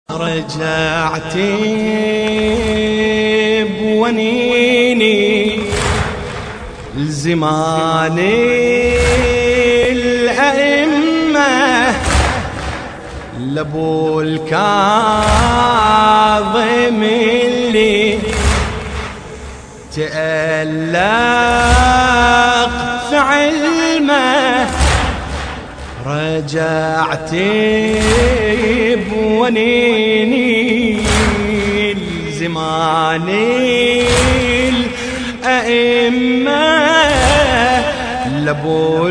رجعت بونيني لزمان الأئمة لأبو الكاظم اللي تألق في علمه. رجعت بونيني لزمان الأئمة لأبو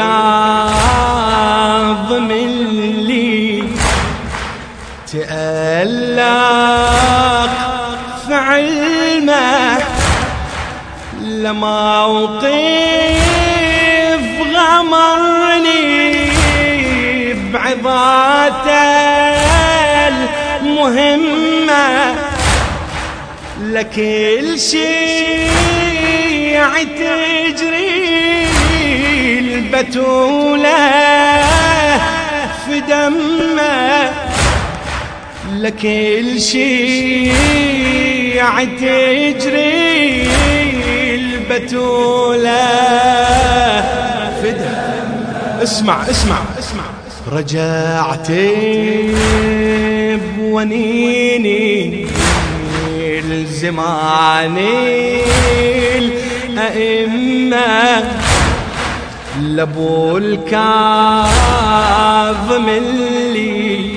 الكاظم اللي تألق في علمه. لموقف غمرني بعظاته المهمة، لكل شيء تجري البتولة في دمه. لكل شيء تجري البتولة في دمه. اسمع اسمع اسمع. رجعت بونيني لزمان الأئمة لأبو الكاظم اللي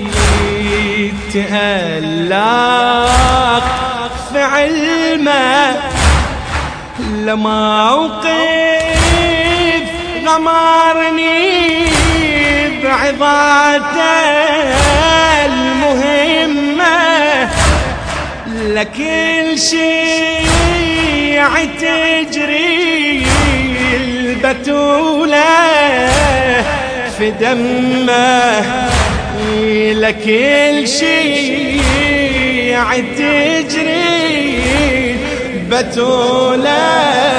تألق في علمه. لموقف غمرني بعظاته المهمة، لكل شيء تجري البتولة في دمه. لكل شيء تجري البتولة.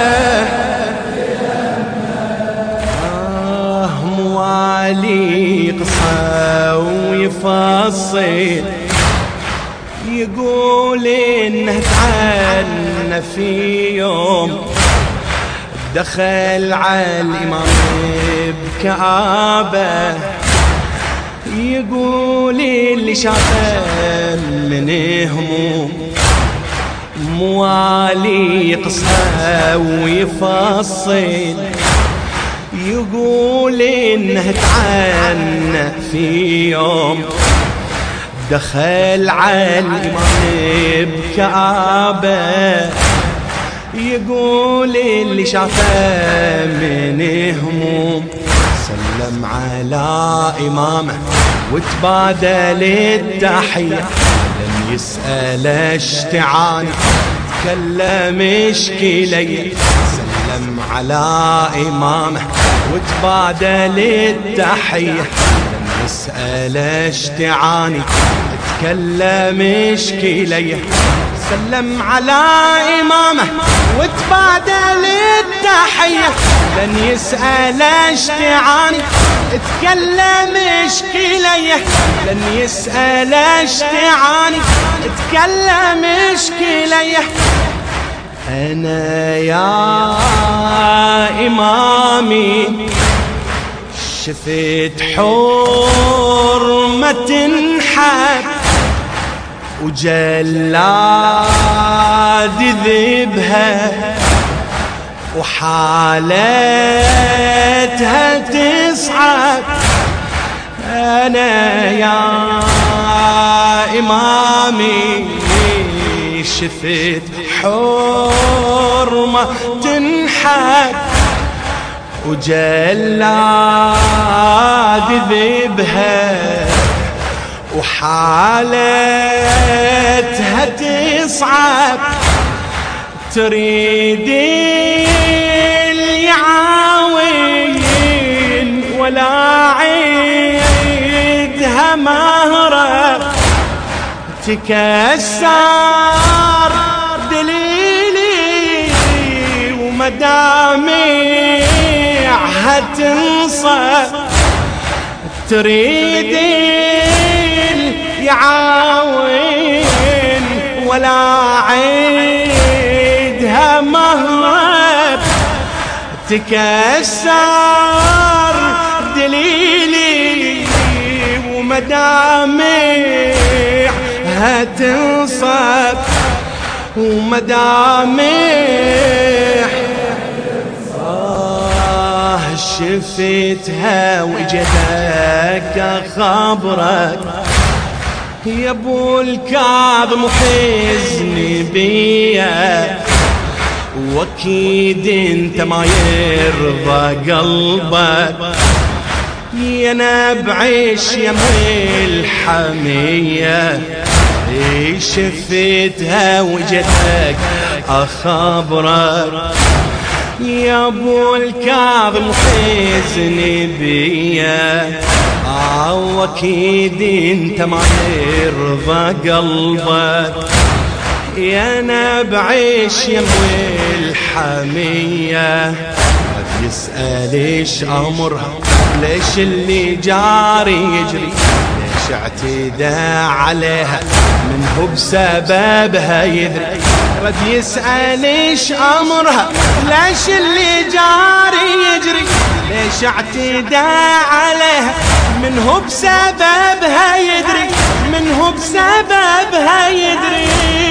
موالي قصة ويفصل يقول إنه تعن في يوم دخل على الإمام بكآبة. يقول اللي شافه من هموم. موالي قصة ويفصل يقول إنه تعن في يوم دخل على الإمام بكآبة. يقول اللي شافه من هموم سلم على إمامه وتبادل التحية. لم يسأل اشتعاني تكلم اشكيلي. سلم على إمامه وتبادل التحية. لم يسأل اشتعاني تكلم اشكيلي. سلم على إمامه وتبادل التحية. لن يسأل اشتعاني تكلم اشكيلي. لن يسأل اشتعاني تكلم اشكيلي. أنا يا إمامي شفت حرمة تنحت وجلاد ذبها وحالتها تصعد. أنا يا إمامي شفت حرمة تنحت وجلاد ذبها وحالتها تصعب. تريد اليعاوين ولا عيدها مهرة تكسر دليلي ومدامعها تنصب. تريد يعاون ولا عيدها مهرب، تكسر دليلي ومدامعها تنصب، ومدامع شفتها وجدك خبرك يا ابو الكاظم وحزني بيا، واكيد انت ما يرضى قلبك يا نبع يم الحمية. شفتها وجدك اخبرك يا ابو الكاظم حزني بيا، واكيد انت ما يرضى قلبك يا نبع يم الحمية. يسأل ايش امرها ليش اللي جاري يجري، ليش اعتدى عليها من هو بسببها يدري. رد يسأل ايش امرها ليش اللي جاري يجري، ليش اعتدى عليها من هو بسببها يدري، من هو بسببها يدري.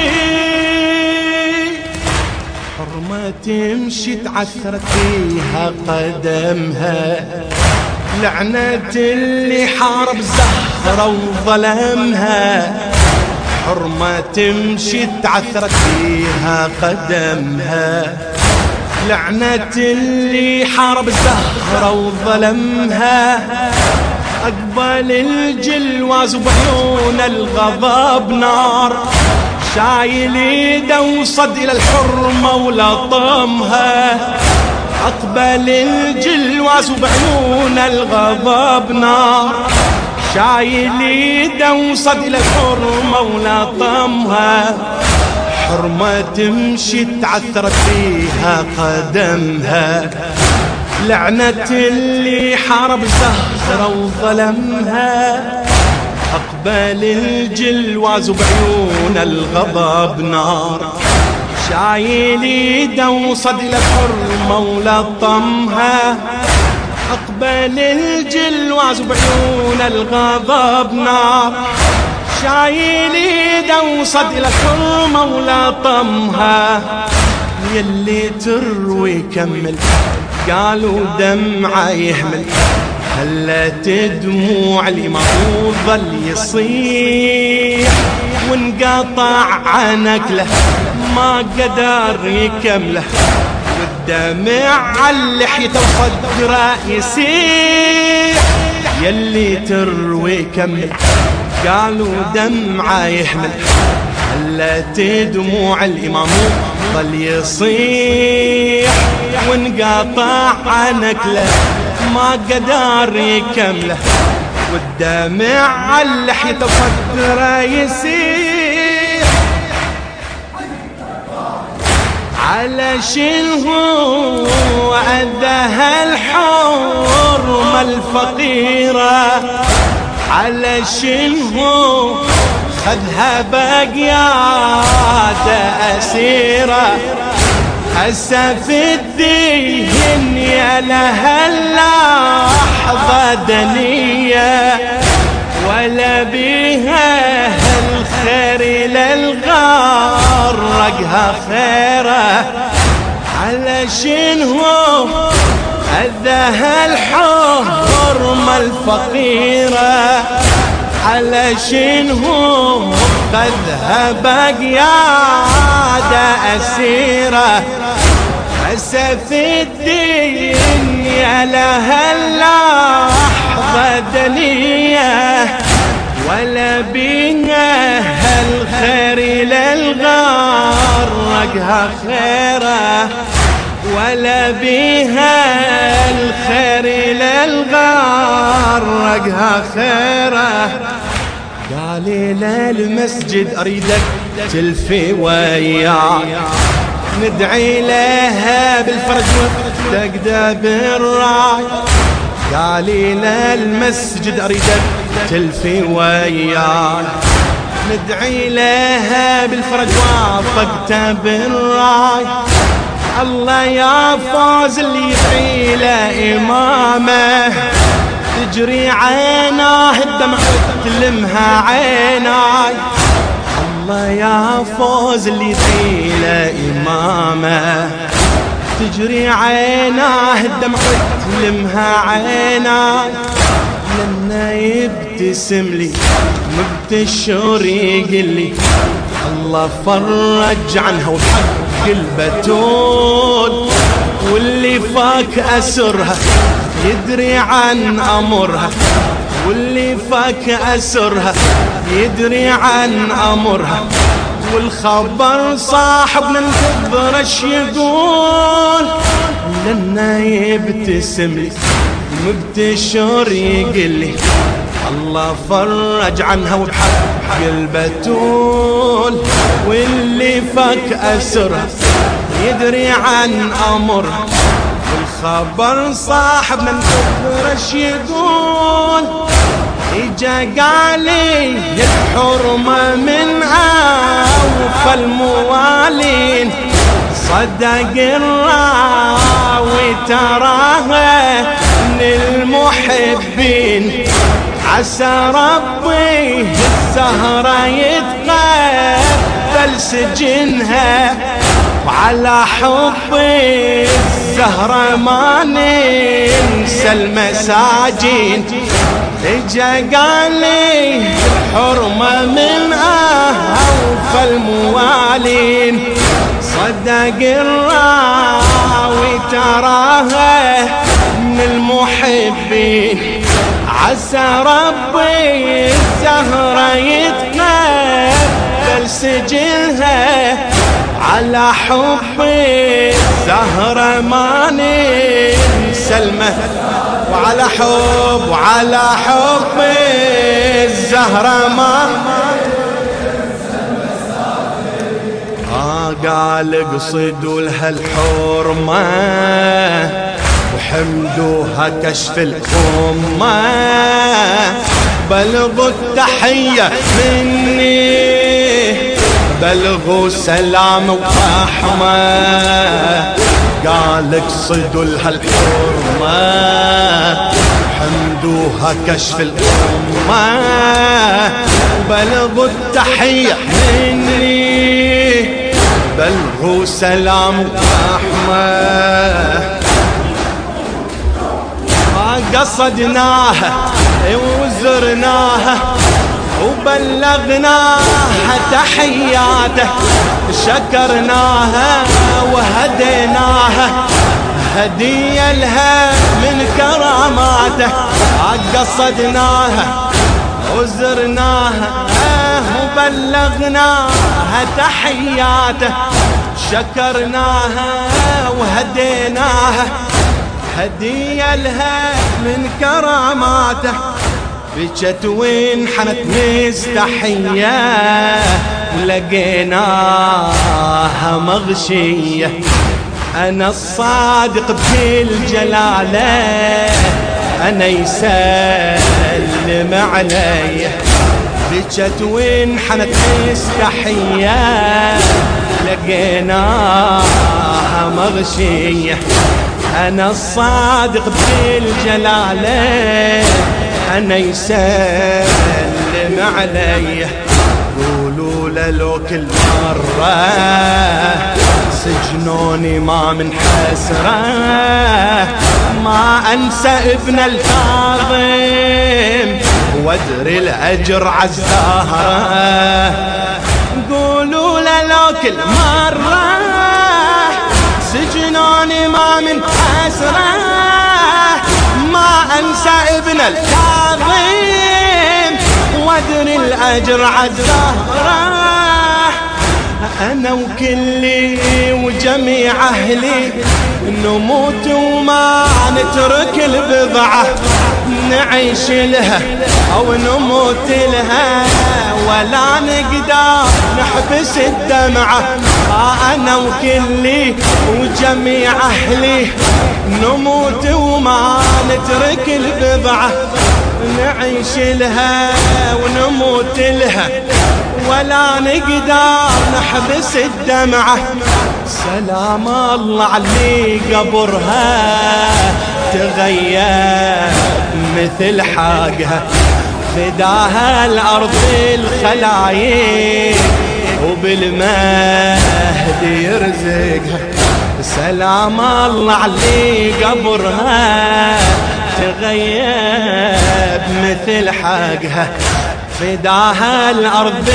حرمة تمشي تعثرت فيها قدمها، لعنة اللي حارب زهرة وظلمها. حرمة تمشي تعثرت فيها قدمها، لعنة اللي حارب زهرة وظلمها. أقبل الجلواز وبعيون الغضب نار، شايل يده وصد إلى الحرمة ولطمها. أقبل الجلواز وبعيون الغضب نار، شايل يده وصد إلى الحرمة ولطمها. حرمة تمشي تعثرت فيها قدمها، لعنة اللي حارب زهرة وظلمها. أقبل الجلواز وبعيون الغضب نار، شايل يده وصد إلى الحرمة ولطمها. أقبل الجلواز وبعيون الغضب نار، شايل يده وصد إلى الحرمة ولطمها. يلي تروي كمل قالوا دمعة يهمل، هلت دموع اللي ما ظل يصيح، وانقطع عنك له ما قدر يكمله، والدمع على لحيته وصدره يسيح. يلي تروي كمل قالوا دمعة يحمل، هلت دموع الإمام ظل يصيح، وانقطع عنك له ما قدر يكمله، والدمع على لحيته وصدره يسيح. على شنو أذاها الحرمة الفقيرة، على شنو خذها بقيادة أسيرة. هسه في الدين يا لها اللحظة دنية، ولا بيها الخير للغرقها خيره. على شنو أذاها الحرمة الفقيرة، على شنو خذها بقيادة أسيرة. هسه في الدنيا لها اللحظة دنية، ولا بيها الخير للغرقها خيره، ولا بيها الخير للغرقها خيره. قال للمسجد أريدك تلفي وياي، ندعي لها بالفرج وتقدى بالراي. قالي للمسجد أريدك تلفي وياي، ندعي لها بالفرج وافقته بالراي. الله يا فوز اللي يدعي له إمامه، تجري عيناه الدمع تلمها عيناي. الله يا فوز اللي يدعي له إمامه، تجري عيناه الدمع تلمها عيناي. لما يبتسم لي مبتشر يقول لي الله فرج عنها وحق البتول، واللي فاك أسرها يدري عن أمرها، واللي فاك أسرها يدري عن أمرها. والخبر صاحبنا انتظر ايش يقول، لنا يبتسم لي مبتشر يقول لي الله فرج عنها وبحق البتول، واللي فك أسرها يدري عن أمرها. والخبر صاحبنا انتظر ايش يقول، اجا قالي الحرمة من أوفى الموالين، صدق الراوي تراها من المحبين. عسى ربي الزهرة يتقبل سجنها، وعلى حب الزهرة ما ننسى المساجين. اجا قال لي الحرمة من أوفى الموالين، صدق الراوي تراها من المحبين. عسى ربي الزهرة يتقبل سجلها، على حب الزهرة ما ننسى المهد. وعلى حب الزهرة ما قال اقصدوا لها الحرمة وحمدوها كشف الأمة، بلغوا التحية مني، بلغوا سلام ورحمة. قال اقصدوا لها الحرمة حمدوها كشف الأمة، بلغوا التحية مني، بلغوا سلام ورحمة. قصدناها وزرناها وبلغناها تحياته، شكرناها وهديناها هدية لها من كراماته. قصدناها وزرناها وبلغناها تحياته، شكرناها وهديناها هدية لها من كراماته. بجت وانحنت مستحية ولقيناها مغشية، أنا الصادق بكل جلالة أنا يسلم علي. بجت وانحنت مستحية لقيناها مغشية، أنا الصادق بالجلالة أنا يسلم علي. قولوا له لو كل مرة سجنوني ما من حسرة، ما أنسى ابن الكاظم وادري الأجر عالزهرة. قولوا له لو كل مرة سجنوني ما من حسرة، ما أنسى ابن الكاظم وادري الأجر عالزهرة. أنا وكلي وجميع أهلي نموت وما نترك البضعة، نعيش لها أو نموت لها ولا نقدر نحبس الدمعة. أنا وكلي وجميع أهلي نموت وما نترك البضعة، نعيش لها ونموت لها ولا نقدر نحبس الدمعة. سلام الله علي قبرها تغير مثل حاجها، فداها الأرض الخلايق وبالمهد يرزقها. سلام الله علي قبرها تغيب مثل حقها، فداها الأرض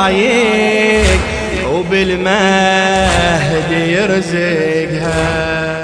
الخلايق وبالمهد يرزقها.